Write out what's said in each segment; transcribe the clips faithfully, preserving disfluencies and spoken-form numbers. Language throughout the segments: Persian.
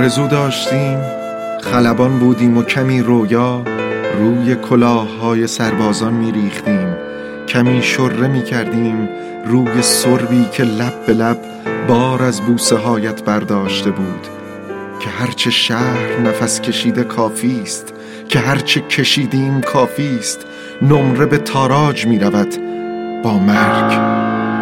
آرزو داشتیم، خلبان بودیم و کمی رویا، روی کلاه‌های سربازان می‌ریختیم، کمی شره می‌کردیم روی سربی که لب به لب بار از بوسه هایت برداشته بود، که هرچه شهر نفس کشیده کافی است، که هرچه کشیدیم کافی است، نمره به تاراج می‌رود با مرگ.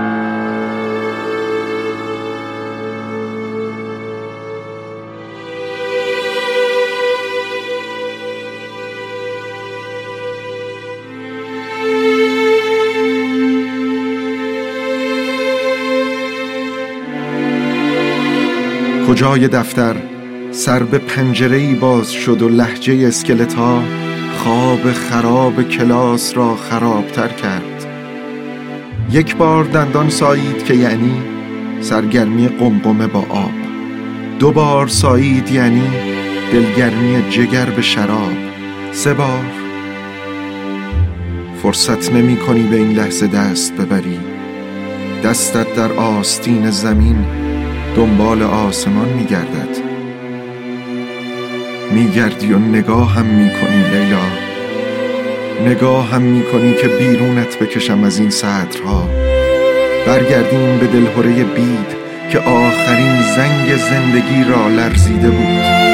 کجای دفتر سر به پنجره‌ای باز شد و لهجه اسکلت ها خواب خراب کلاس را خرابتر کرد. یک بار دندان سایید که یعنی سرگرمی قمقمه با آب، دو بار سایید یعنی دلگرمی جگر به شراب، سه بار فرصت نمی کنی به این لحظه دست ببری، دستت در آستین زمین دنبال آسمان میگردد، میگردی و نگاه هم میکنی لیلا، نگاه هم میکنی که بیرونت بکشم از این سطرها، برگردیم به دلهره بید که آخرین زنگ زندگی را لرزیده بود.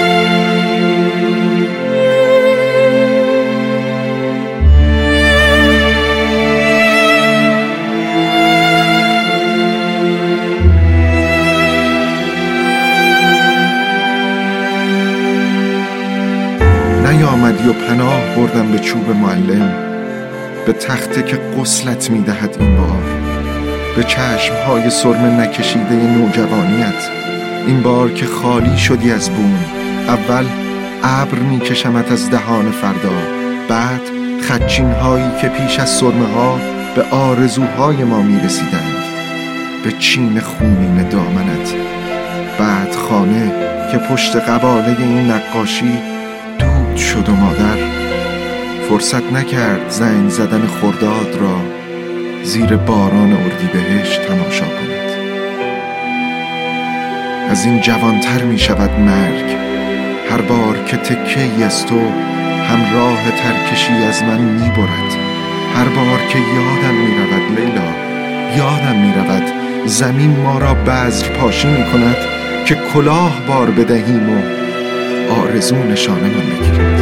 نیامدی و پناه بردم به چوب معلم، به تخته که غسلت میدهد این بار، به چشمهای سرمه نکشیده نوجوانیت، این بار که خالی شدی از بوم. اول ابر میکشمت از دهان فردا، بعد خدچین هایی که پیش از سرمه ها به آرزوهای ما میرسیدند، به چین خونین دامنت، بعد خانه که پشت قباله این نقاشی شد و مادر فرصت نکرد زنگ زدن خرداد را زیر باران اردیبهشت تماشا کند. از این جوانتر می شود مرگ هر بار که تکه‌ای از تو همراه ترکشی از من می برد، هر بار که یادم می رود لیلا، یادم می رود زمین ما را بذر پاشی می کند که کلاه بار بدهیم و آرزو نشانه من بگیرد.